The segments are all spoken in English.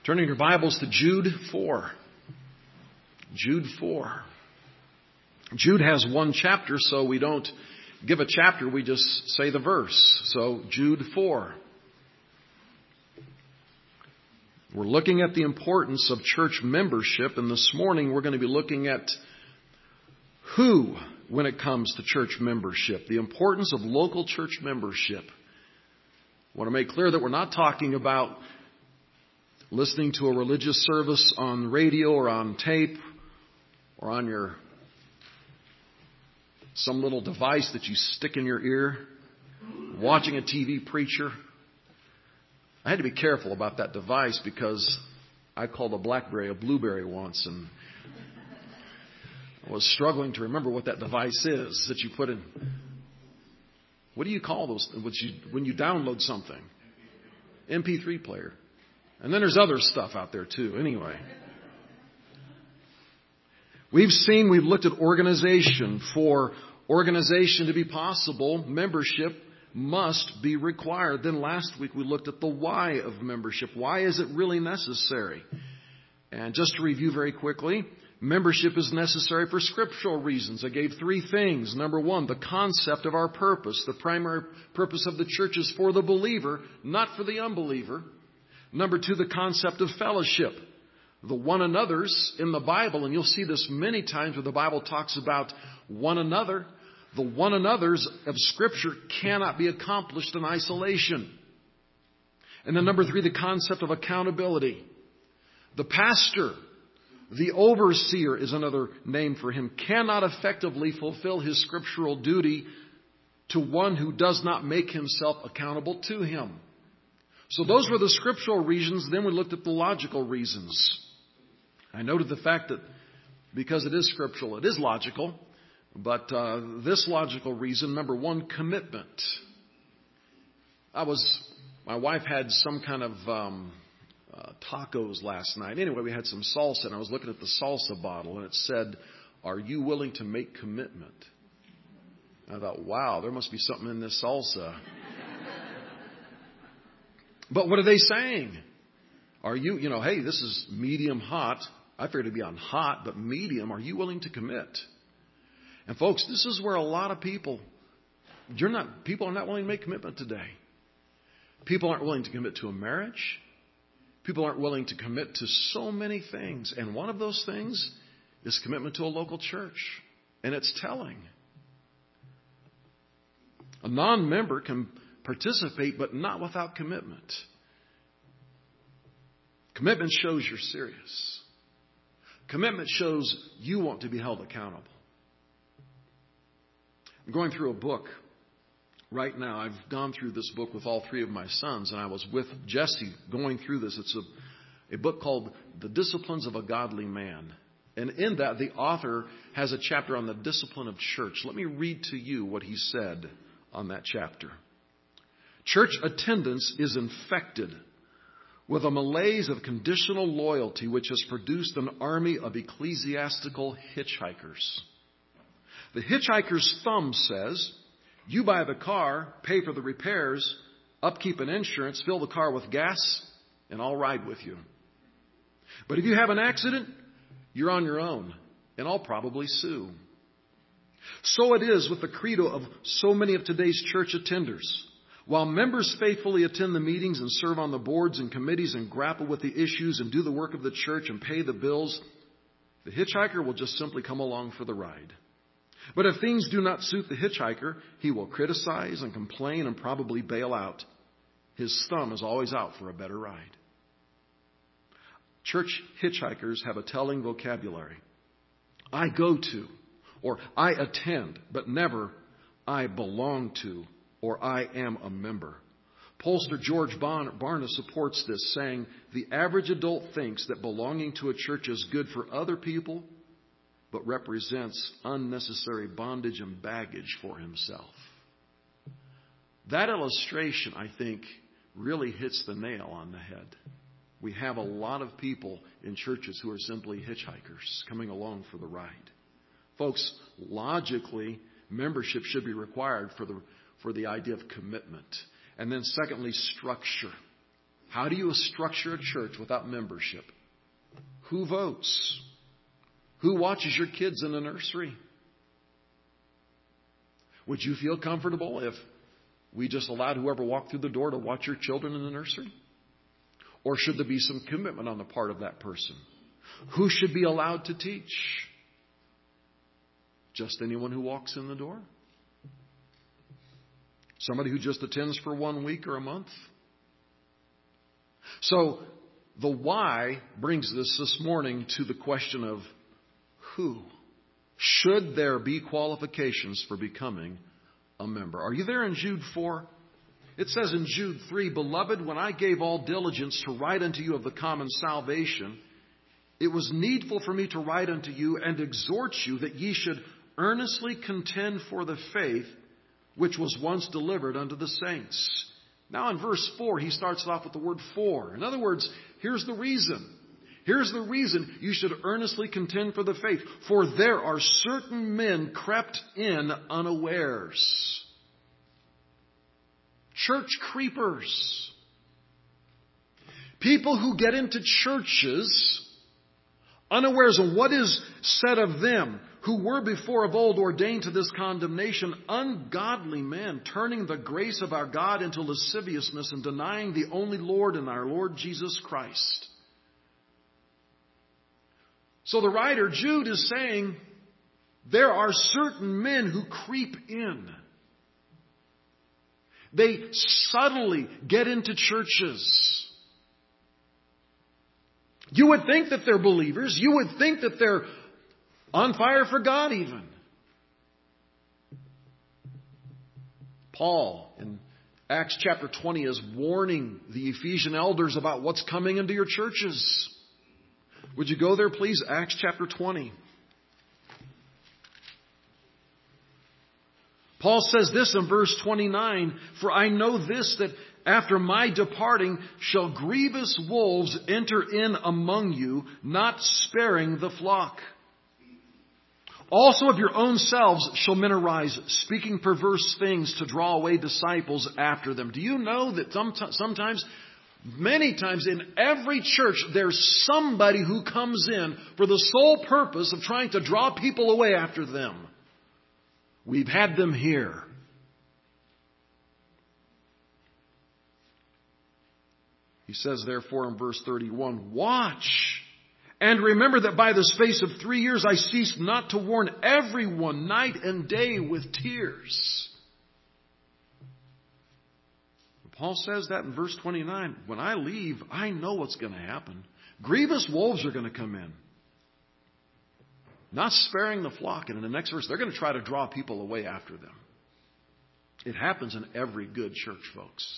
Turning your Bibles to Jude 4. Jude 4. Jude has one chapter, so we don't give a chapter, we just say the verse. So Jude 4. We're looking at the importance of church membership, and this morning we're going to be looking at who when it comes to church membership, the importance of local church membership. I want to make clear that we're not talking about listening to a religious service on radio or on tape or on some little device that you stick in your ear, watching a TV preacher. I had to be careful about that device because I called a BlackBerry a blueberry once, and I was struggling to remember what that device is that you put in. What do you call those when you download something? MP3 player. And then there's other stuff out there too. Anyway. We've looked at organization. For organization to be possible, membership must be required. Then last week we looked at the why of membership. Why is it really necessary? And just to review very quickly, membership is necessary for scriptural reasons. I gave three things. Number one, the concept of our purpose. The primary purpose of the church is for the believer, not for the unbeliever. Number two, the concept of fellowship. The one another's in the Bible, and you'll see this many times where the Bible talks about one another. The one another's of Scripture cannot be accomplished in isolation. And then number three, the concept of accountability. The pastor, the overseer is another name for him, cannot effectively fulfill his scriptural duty to one who does not make himself accountable to him. So those were the scriptural reasons. Then we looked at the logical reasons. I noted the fact that because it is scriptural, it is logical. But this logical reason, number one, commitment. My wife had some kind of tacos last night. Anyway, we had some salsa, and I was looking at the salsa bottle, and it said, "Are you willing to make commitment?" I thought, wow, there must be something in this salsa. But what are they saying? Are you, hey, this is medium hot. I figured it'd be on hot, but medium. Are you willing to commit? And folks, this is where a lot of people are not willing to make commitment today. People aren't willing to commit to a marriage. People aren't willing to commit to so many things. And one of those things is commitment to a local church. And it's telling. A non-member can participate, but not without commitment. Commitment shows you're serious. Commitment shows you want to be held accountable. I'm going through a book right now. I've gone through this book with all three of my sons, and I was with Jesse going through this. It's a book called The Disciplines of a Godly Man. And in that, the author has a chapter on the discipline of church. Let me read to you what he said on that chapter. Church attendance is infected with a malaise of conditional loyalty which has produced an army of ecclesiastical hitchhikers. The hitchhiker's thumb says, you buy the car, pay for the repairs, upkeep and insurance, fill the car with gas, and I'll ride with you. But if you have an accident, you're on your own, and I'll probably sue. So it is with the credo of so many of today's church attenders. While members faithfully attend the meetings and serve on the boards and committees and grapple with the issues and do the work of the church and pay the bills, the hitchhiker will just simply come along for the ride. But if things do not suit the hitchhiker, he will criticize and complain and probably bail out. His thumb is always out for a better ride. Church hitchhikers have a telling vocabulary. I go to, or I attend, but never I belong to, or I am a member. Pollster George Barna supports this, saying, the average adult thinks that belonging to a church is good for other people, but represents unnecessary bondage and baggage for himself. That illustration, I think, really hits the nail on the head. We have a lot of people in churches who are simply hitchhikers coming along for the ride. Folks, logically, membership should be required for the idea of commitment. And then secondly, structure. How do you structure a church without membership? Who votes? Who watches your kids in the nursery? Would you feel comfortable if we just allowed whoever walked through the door to watch your children in the nursery? Or should there be some commitment on the part of that person? Who should be allowed to teach? Just anyone who walks in the door? Somebody who just attends for 1 week or a month? So the why brings us this morning to the question of who. Should there be qualifications for becoming a member? Are you there in Jude 4? It says in Jude 3, Beloved, when I gave all diligence to write unto you of the common salvation, it was needful for me to write unto you and exhort you that ye should earnestly contend for the faith which was once delivered unto the saints. Now in verse 4, he starts off with the word for. In other words, here's the reason. Here's the reason you should earnestly contend for the faith. For there are certain men crept in unawares. Church creepers. People who get into churches unawares of what is said of them, who were before of old ordained to this condemnation, ungodly men, turning the grace of our God into lasciviousness and denying the only Lord and our Lord Jesus Christ. So the writer, Jude, is saying there are certain men who creep in. They subtly get into churches. You would think that they're believers. You would think that they're on fire for God even. Paul in Acts chapter 20 is warning the Ephesian elders about what's coming into your churches. Would you go there, please? Acts chapter 20. Paul says this in verse 29, For I know this, that after my departing shall grievous wolves enter in among you, not sparing the flock. Also of your own selves shall men arise, speaking perverse things to draw away disciples after them. Do you know that sometimes, many times in every church, there's somebody who comes in for the sole purpose of trying to draw people away after them? We've had them here. He says, therefore, in verse 31, Watch and remember that by the space of 3 years I ceased not to warn everyone night and day with tears. Paul says that in verse 29. When I leave, I know what's going to happen. Grievous wolves are going to come in. Not sparing the flock. And in the next verse, they're going to try to draw people away after them. It happens in every good church, folks.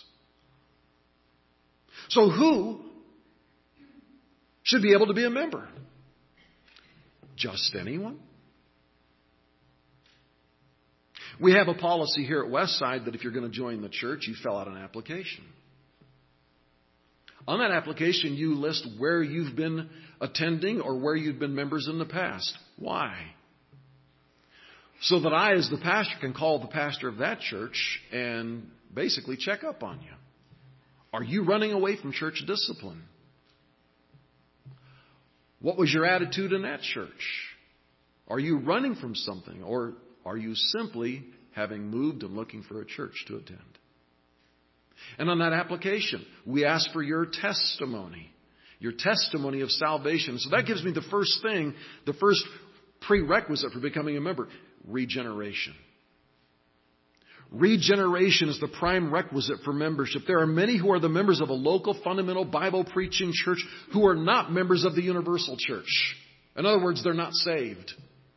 So who should be able to be a member? Just anyone? We have a policy here at Westside that if you're going to join the church, you fill out an application. On that application, you list where you've been attending or where you've been members in the past. Why? So that I, as the pastor, can call the pastor of that church and basically check up on you. Are you running away from church discipline? What was your attitude in that church? Are you running from something, or are you simply having moved and looking for a church to attend? And on that application, we ask for your testimony of salvation. So that gives me the first thing, the first prerequisite for becoming a member: regeneration. Regeneration is the prime requisite for membership. There are many who are the members of a local fundamental Bible preaching church who are not members of the universal church. In other words, they're not saved.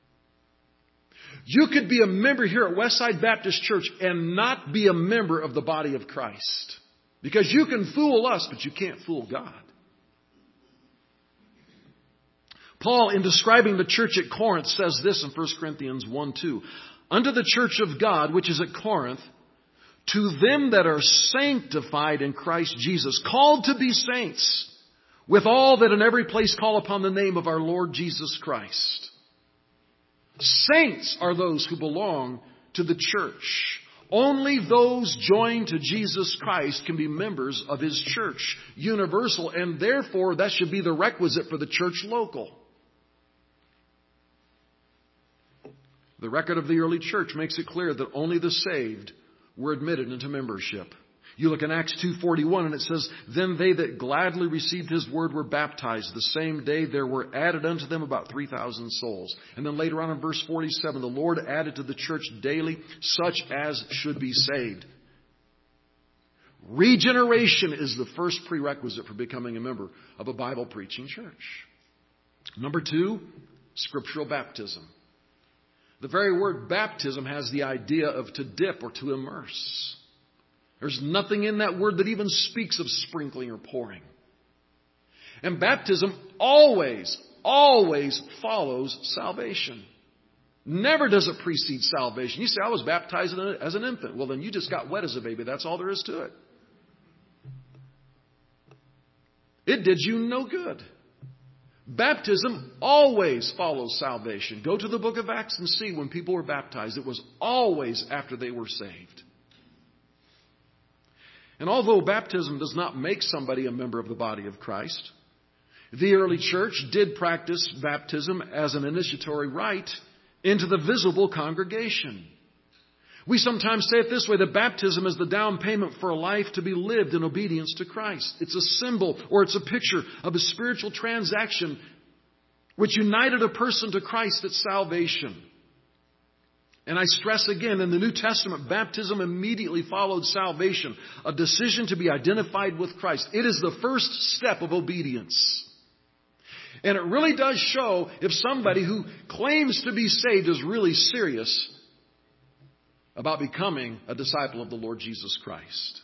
You could be a member here at Westside Baptist Church and not be a member of the body of Christ. Because you can fool us, but you can't fool God. Paul, in describing the church at Corinth, says this in 1 Corinthians 1:2. Unto the church of God, which is at Corinth, to them that are sanctified in Christ Jesus, called to be saints, with all that in every place call upon the name of our Lord Jesus Christ. Saints are those who belong to the church. Only those joined to Jesus Christ can be members of His church, universal, and therefore that should be the requisite for the church local. The record of the early church makes it clear that only the saved were admitted into membership. You look in Acts 2:41 and it says, "Then they that gladly received His word were baptized. The same day there were added unto them about 3,000 souls." And then later on in verse 47, "The Lord added to the church daily such as should be saved." Regeneration is the first prerequisite for becoming a member of a Bible preaching church. Number 2, scriptural baptism. The very word baptism has the idea of to dip or to immerse. There's nothing in that word that even speaks of sprinkling or pouring. And baptism always follows salvation. Never does it precede salvation. You say, "I was baptized as an infant." Well, then you just got wet as a baby. That's all there is to it. It did you no good. Baptism always follows salvation. Go to the book of Acts and see when people were baptized. It was always after they were saved. And although baptism does not make somebody a member of the body of Christ, the early church did practice baptism as an initiatory rite into the visible congregation. We sometimes say it this way, that baptism is the down payment for a life to be lived in obedience to Christ. It's a symbol or it's a picture of a spiritual transaction which united a person to Christ at salvation. And I stress again, in the New Testament, baptism immediately followed salvation, a decision to be identified with Christ. It is the first step of obedience. And it really does show if somebody who claims to be saved is really serious about becoming a disciple of the Lord Jesus Christ.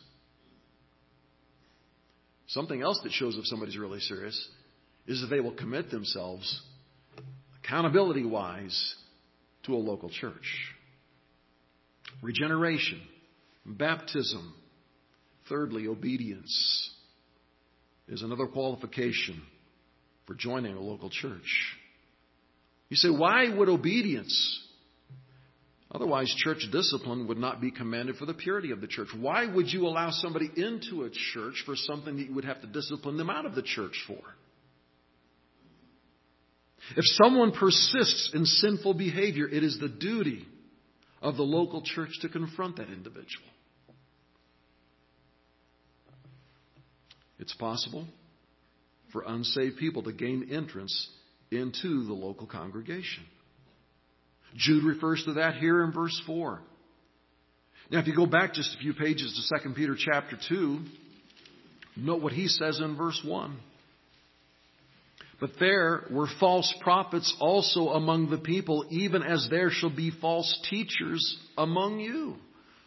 Something else that shows if somebody's really serious is that they will commit themselves, accountability-wise, to a local church. Regeneration, baptism. Thirdly, obedience is another qualification for joining a local church. You say, why would obedience? Otherwise, church discipline would not be commanded for the purity of the church. Why would you allow somebody into a church for something that you would have to discipline them out of the church for? If someone persists in sinful behavior, it is the duty of the local church to confront that individual. It's possible for unsaved people to gain entrance into the local congregation. Jude refers to that here in verse 4. Now, if you go back just a few pages to 2 Peter chapter 2, note what he says in verse 1. But there were false prophets also among the people, even as there shall be false teachers among you.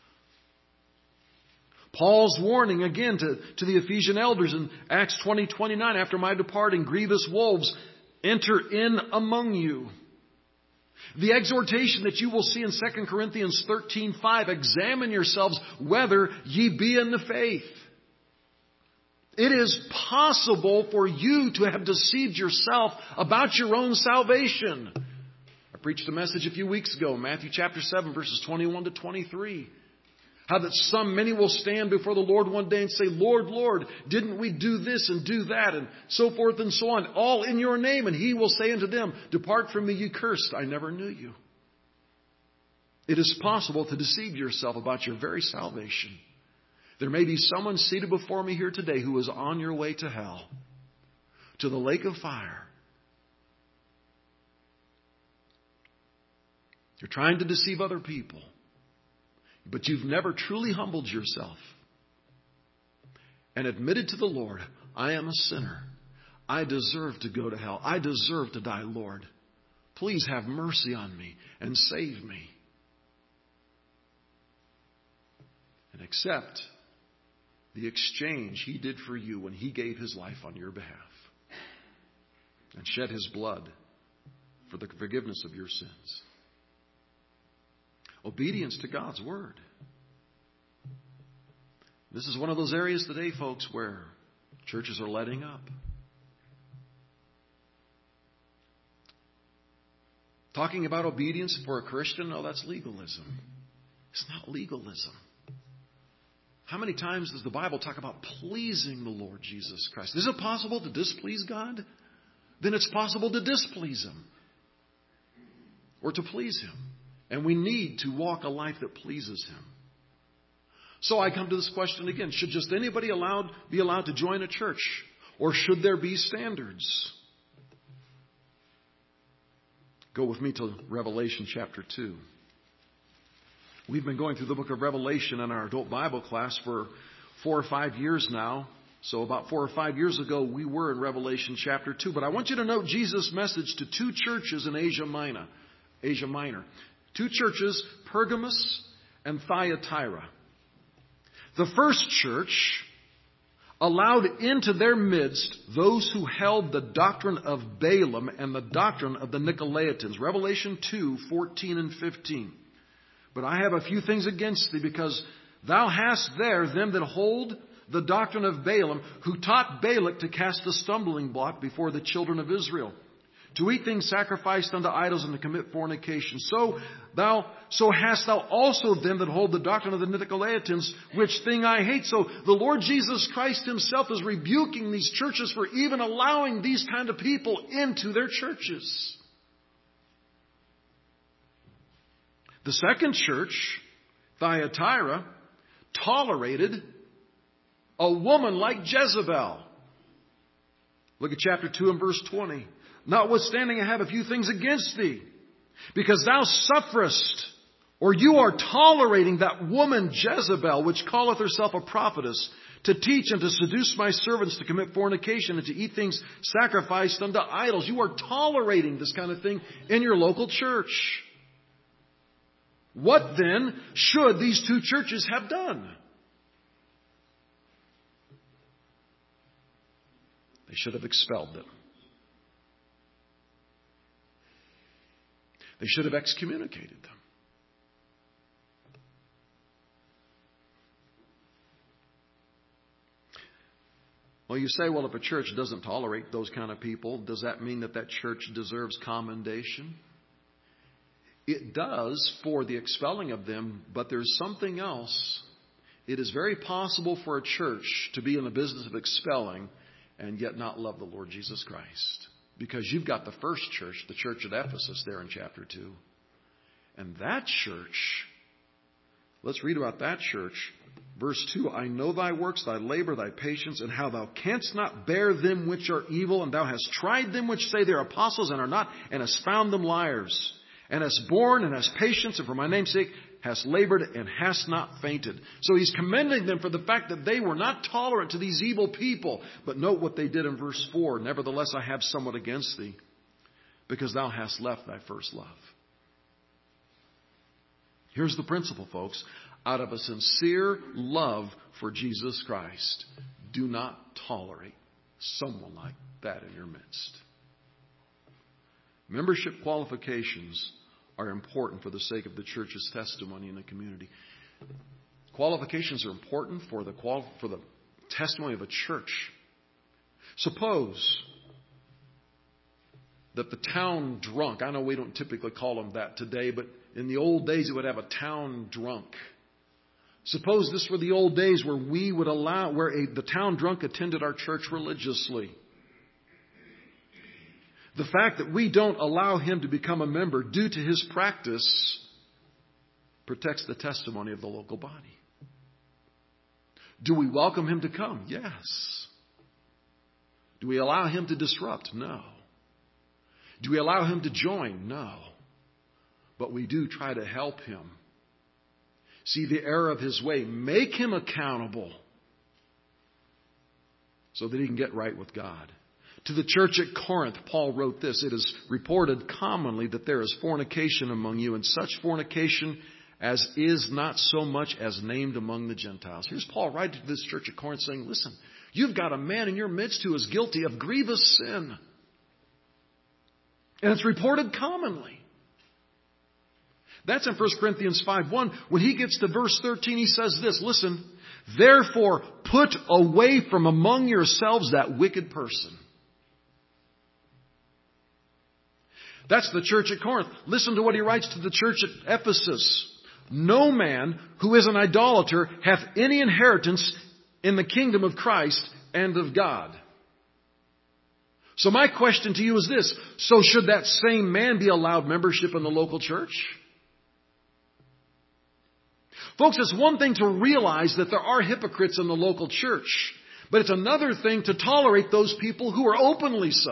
Paul's warning again to the Ephesian elders in Acts 20:29, after my departing, grievous wolves enter in among you. The exhortation that you will see in 2 Corinthians 13:5, examine yourselves whether ye be in the faith. It is possible for you to have deceived yourself about your own salvation. I preached a message a few weeks ago, Matthew chapter 7, verses 21 to 23. How that many will stand before the Lord one day and say, Lord, Lord, didn't we do this and do that? And so forth and so on, all in your name. And He will say unto them, depart from me, ye cursed, I never knew you. It is possible to deceive yourself about your very salvation. There may be someone seated before me here today who is on your way to hell, to the lake of fire. You're trying to deceive other people, but you've never truly humbled yourself and admitted to the Lord, I am a sinner. I deserve to go to hell. I deserve to die, Lord. Please have mercy on me and save me. And accept the exchange He did for you when He gave His life on your behalf and shed His blood for the forgiveness of your sins. Obedience to God's Word. This is one of those areas today, folks, where churches are letting up. Talking about obedience for a Christian, no, that's legalism. It's not legalism. How many times does the Bible talk about pleasing the Lord Jesus Christ? Is it possible to displease God? Then it's possible to displease Him or to please Him. And we need to walk a life that pleases Him. So I come to this question again. Should just anybody be allowed to join a church? Or should there be standards? Go with me to Revelation chapter 2. We've been going through the book of Revelation in our adult Bible class for 4 or 5 years now. So about 4 or 5 years ago, we were in Revelation chapter 2. But I want you to note Jesus' message to 2 churches in Asia Minor. 2 churches, Pergamos and Thyatira. The first church allowed into their midst those who held the doctrine of Balaam and the doctrine of the Nicolaitans. Revelation 2, 14 and 15. But I have a few things against thee, because thou hast there them that hold the doctrine of Balaam, who taught Balak to cast a stumbling block before the children of Israel, to eat things sacrificed unto idols and to commit fornication. So hast thou also them that hold the doctrine of the Nicolaitans, which thing I hate. So the Lord Jesus Christ Himself is rebuking these churches for even allowing these kind of people into their churches. The second church, Thyatira, tolerated a woman like Jezebel. Look at chapter 2 and verse 20. Notwithstanding, I have a few things against thee, because thou sufferest, or you are tolerating that woman Jezebel, which calleth herself a prophetess, to teach and to seduce my servants to commit fornication and to eat things sacrificed unto idols. You are tolerating this kind of thing in your local church. What then should these 2 churches have done? They should have expelled them. They should have excommunicated them. Well, you say, well, if a church doesn't tolerate those kind of people, does that mean that that church deserves commendation? It does for the expelling of them, but there's something else. It is very possible for a church to be in the business of expelling and yet not love the Lord Jesus Christ. Because you've got the first church, the church at Ephesus there in chapter 2. And that church, let's read about that church. Verse 2, I know thy works, thy labor, thy patience, and how thou canst not bear them which are evil, and thou hast tried them which say they are apostles and are not, and hast found them liars. And hast borne and hast patience, and for my name's sake hast labored and hast not fainted. So he's commending them for the fact that they were not tolerant to these evil people. But note what they did in verse 4. Nevertheless, I have somewhat against thee, because thou hast left thy first love. Here's the principle, folks. Out of a sincere love for Jesus Christ, do not tolerate someone like that in your midst. Membership qualifications are important for the sake of the church's testimony in the community. Qualifications are important for the testimony of a church. Suppose that the town drunk, I know we don't typically call them that today, but in the old days it would have a town drunk. Suppose this were the old days where we would allow, the town drunk attended our church religiously. The fact that we don't allow him to become a member due to his practice protects the testimony of the local body. Do we welcome him to come? Yes. Do we allow him to disrupt? No. Do we allow him to join? No. But we do try to help him see the error of his way, make him accountable so that he can get right with God. To the church at Corinth, Paul wrote this, it is reported commonly that there is fornication among you, and such fornication as is not so much as named among the Gentiles. Here's Paul writing to this church at Corinth saying, listen, you've got a man in your midst who is guilty of grievous sin. And it's reported commonly. That's in 1 Corinthians 5:1. When he gets to verse 13, he says this, listen, therefore put away from among yourselves that wicked person. That's the church at Corinth. Listen to what he writes to the church at Ephesus. no man who is an idolater hath any inheritance in the kingdom of Christ and of God. So my question to you is this. So should that same man be allowed membership in the local church? Folks, it's one thing to realize that there are hypocrites in the local church, but it's another thing to tolerate those people who are openly so.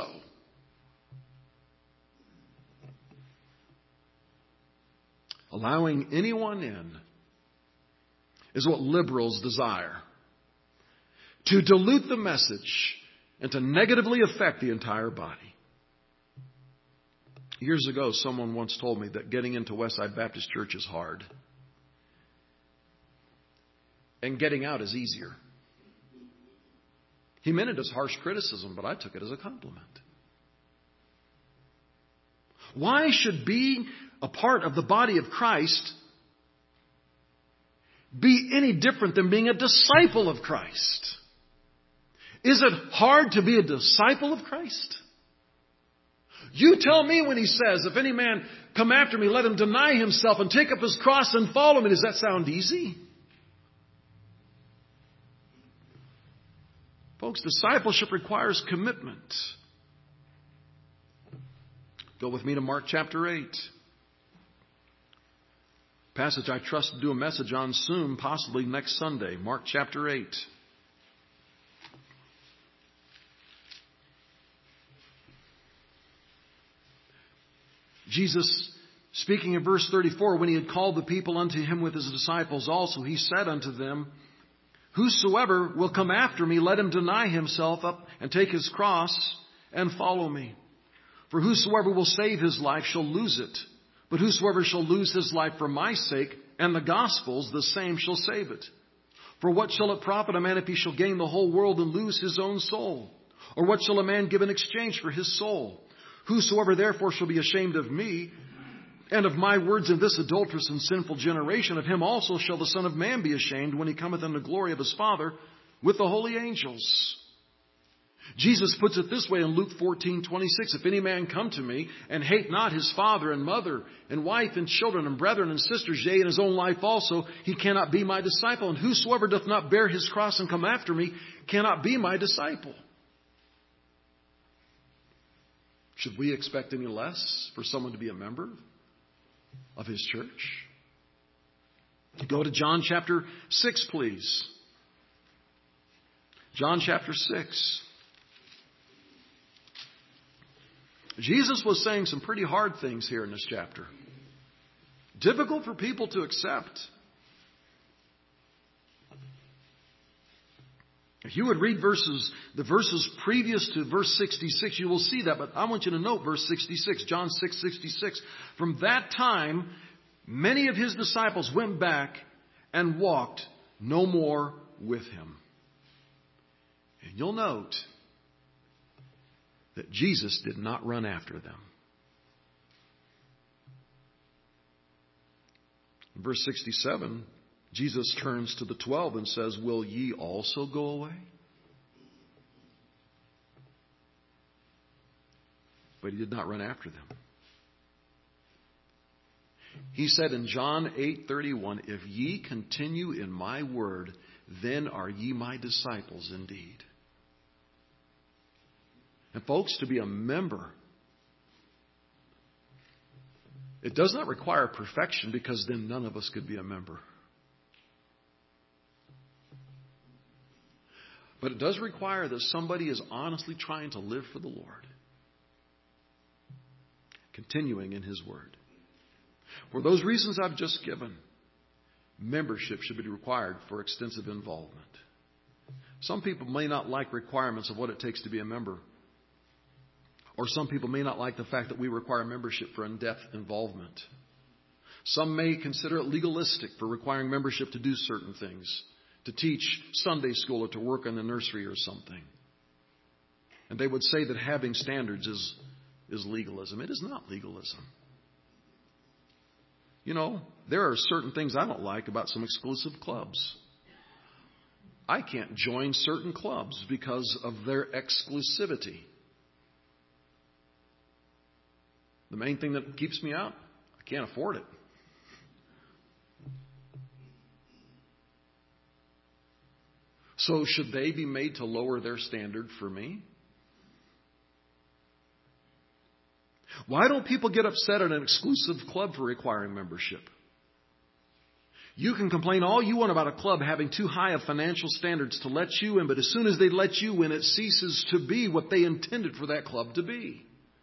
Allowing anyone in is what liberals desire. To dilute the message and to negatively affect the entire body. Years ago, someone once told me that getting into Westside Baptist Church is hard. And getting out is easier. He meant it as harsh criticism, but I took it as a compliment. Why should being a part of the body of Christ be any different than being a disciple of Christ? Is it hard to be a disciple of Christ? You tell me when he says, if any man come after me, let him deny himself and take up his cross and follow me. Does that sound easy? Folks, discipleship requires commitment. Go with me to Mark chapter 8. Passage I trust to do a message on soon, possibly next Sunday. Mark chapter 8. Jesus, speaking in verse 34, when he had called the people unto him with his disciples also, he said unto them, Whosoever will come after me, let him deny himself up and take his cross and follow me. For whosoever will save his life shall lose it. But whosoever shall lose his life for my sake and the gospel's, the same shall save it. For what shall it profit a man if he shall gain the whole world and lose his own soul? Or what shall a man give in exchange for his soul? Whosoever therefore shall be ashamed of me and of my words in this adulterous and sinful generation, of him also shall the Son of Man be ashamed when he cometh in the glory of his Father with the holy angels. Jesus puts it this way in Luke 14:26. If any man come to me and hate not his father and mother and wife and children and brethren and sisters, yea, and his own life also, he cannot be my disciple. And whosoever doth not bear his cross and come after me cannot be my disciple. Should we expect any less for someone to be a member of his church? Go to John chapter 6, please. John chapter 6. Jesus was saying some pretty hard things here in this chapter. Difficult for people to accept. If you would read the verses previous to verse 66, you will see that. But I want you to note verse 66, John 6:66. From that time, many of his disciples went back and walked no more with him. And you'll note that Jesus did not run after them. In verse 67, Jesus turns to the 12 and says, Will ye also go away? But he did not run after them. He said in John 8:31, If ye continue in my word, then are ye my disciples indeed. And folks, to be a member, it does not require perfection, because then none of us could be a member. But it does require that somebody is honestly trying to live for the Lord, continuing in his word. For those reasons I've just given, membership should be required for extensive involvement. Some people may not like requirements of what it takes to be a member. Or some people may not like the fact that we require membership for in-depth involvement. Some may consider it legalistic for requiring membership to do certain things, to teach Sunday school or to work in the nursery or something. And they would say that having standards is legalism. It is not legalism. You know, there are certain things I don't like about some exclusive clubs. I can't join certain clubs because of their exclusivity. The main thing that keeps me out, I can't afford it. So should they be made to lower their standard for me? Why don't people get upset at an exclusive club for requiring membership? You can complain all you want about a club having too high of financial standards to let you in, but as soon as they let you in, it ceases to be what they intended for that club to be.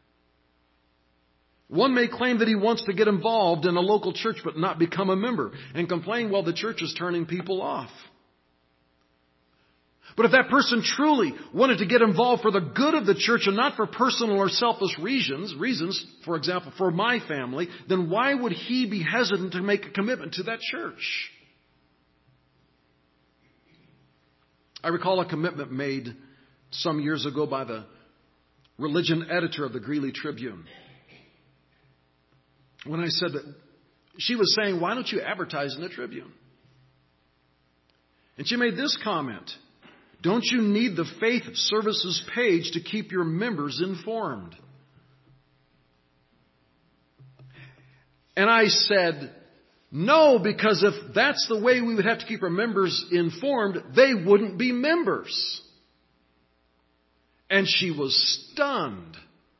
One may claim that he wants to get involved in a local church but not become a member and complain, well, the church is turning people off. But if that person truly wanted to get involved for the good of the church and not for personal or selfish reasons, for example, for my family, then why would he be hesitant to make a commitment to that church? I recall a commitment made some years ago by the religion editor of the Greeley Tribune. When I said that, she was saying, why don't you advertise in the Tribune? And she made this comment. Don't you need the Faith Services page to keep your members informed? And I said, no, because if that's the way we would have to keep our members informed, they wouldn't be members. And she was stunned.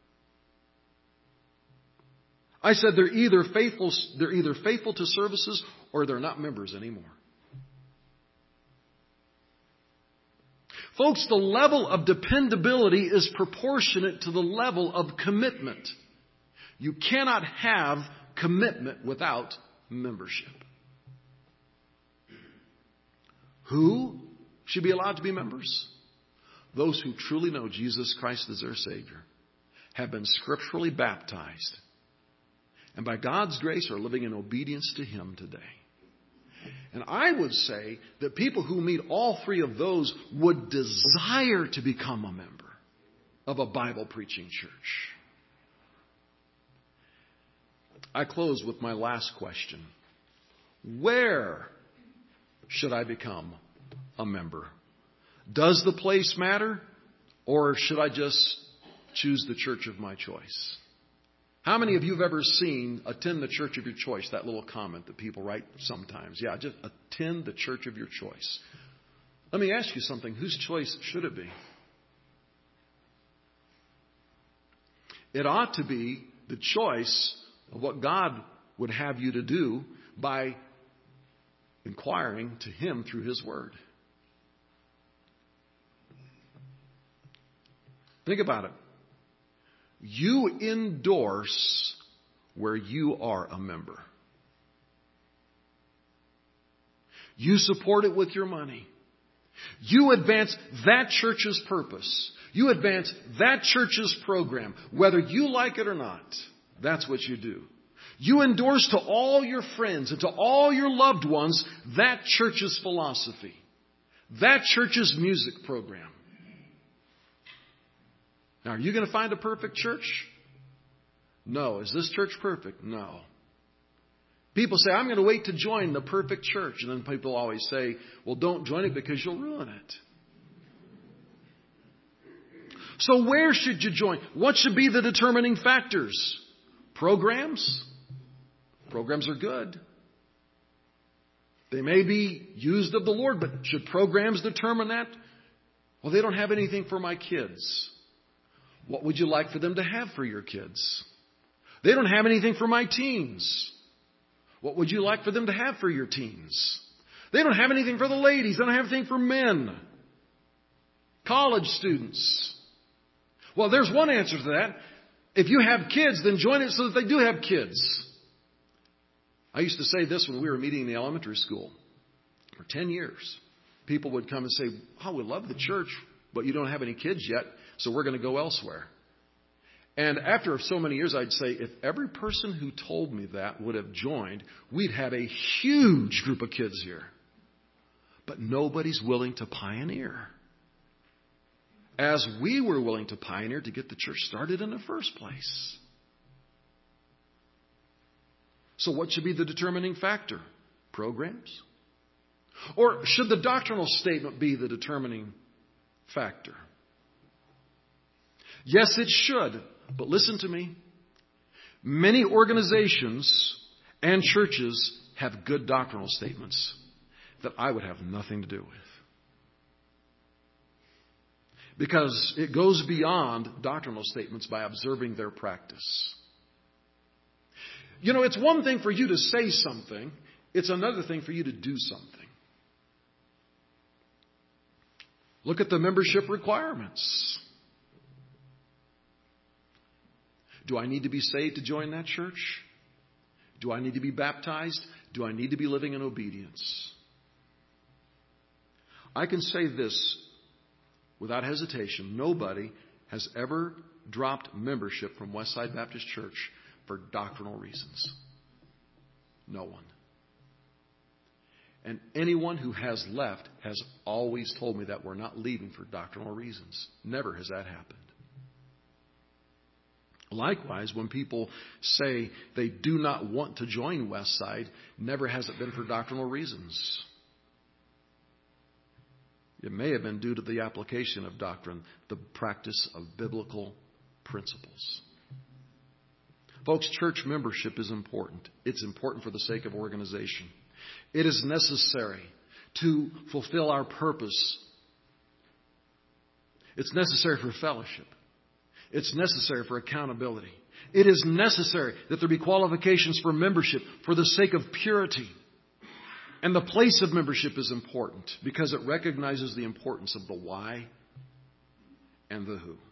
I said, they're either faithful to services or they're not members anymore. Folks, the level of dependability is proportionate to the level of commitment. You cannot have commitment without membership. Who should be allowed to be members? Those who truly know Jesus Christ as their Savior, have been scripturally baptized, and by God's grace are living in obedience to Him today. And I would say that people who meet all three of those would desire to become a member of a Bible-preaching church. I close with my last question. Where should I become a member? Does the place matter? Or should I just choose the church of my choice? How many of you have ever seen attend the church of your choice? That little comment that people write sometimes. Yeah, just attend the church of your choice. Let me ask you something. Whose choice should it be? It ought to be the choice of what God would have you to do by inquiring to Him through His Word. Think about it. You endorse where you are a member. You support it with your money. You advance that church's purpose. You advance that church's program, whether you like it or not. That's what you do. You endorse to all your friends and to all your loved ones that church's philosophy, that church's music program. Now, are you going to find a perfect church? No. Is this church perfect? No. People say, I'm going to wait to join the perfect church. And then people always say, well, don't join it because you'll ruin it. So where should you join? What should be the determining factors? Programs? Programs are good. They may be used of the Lord, but should programs determine that? Well, they don't have anything for my kids. What would you like for them to have for your kids? They don't have anything for my teens. What would you like for them to have for your teens? They don't have anything for the ladies. They don't have anything for men. College students. Well, there's one answer to that. If you have kids, then join it so that they do have kids. I used to say this when we were meeting in the elementary school. For 10 years, people would come and say, oh, we love the church, but you don't have any kids yet. So we're going to go elsewhere. And after so many years, I'd say, if every person who told me that would have joined, we'd have a huge group of kids here. But nobody's willing to pioneer. As we were willing to pioneer to get the church started in the first place. So what should be the determining factor? Programs? Or should the doctrinal statement be the determining factor? Yes, it should. But listen to me. Many organizations and churches have good doctrinal statements that I would have nothing to do with. Because it goes beyond doctrinal statements by observing their practice. You know, it's one thing for you to say something. It's another thing for you to do something. Look at the membership requirements. Do I need to be saved to join that church? Do I need to be baptized? Do I need to be living in obedience? I can say this without hesitation. Nobody has ever dropped membership from Westside Baptist Church for doctrinal reasons. No one. And anyone who has left has always told me that we're not leaving for doctrinal reasons. Never has that happened. Likewise, when people say they do not want to join Westside, never has it been for doctrinal reasons. It may have been due to the application of doctrine, the practice of biblical principles. Folks, church membership is important. It's important for the sake of organization. It is necessary to fulfill our purpose. It's necessary for fellowship. It's necessary for accountability. It is necessary that there be qualifications for membership for the sake of purity. And the place of membership is important because it recognizes the importance of the why and the who.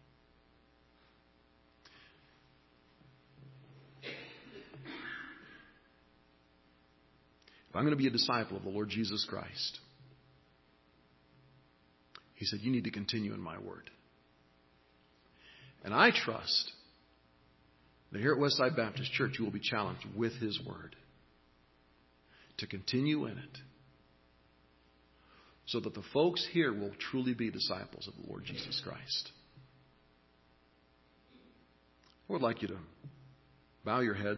If I'm going to be a disciple of the Lord Jesus Christ, He said, you need to continue in my word. And I trust that here at Westside Baptist Church, you will be challenged with His word to continue in it so that the folks here will truly be disciples of the Lord Jesus Christ. I would like you to bow your head.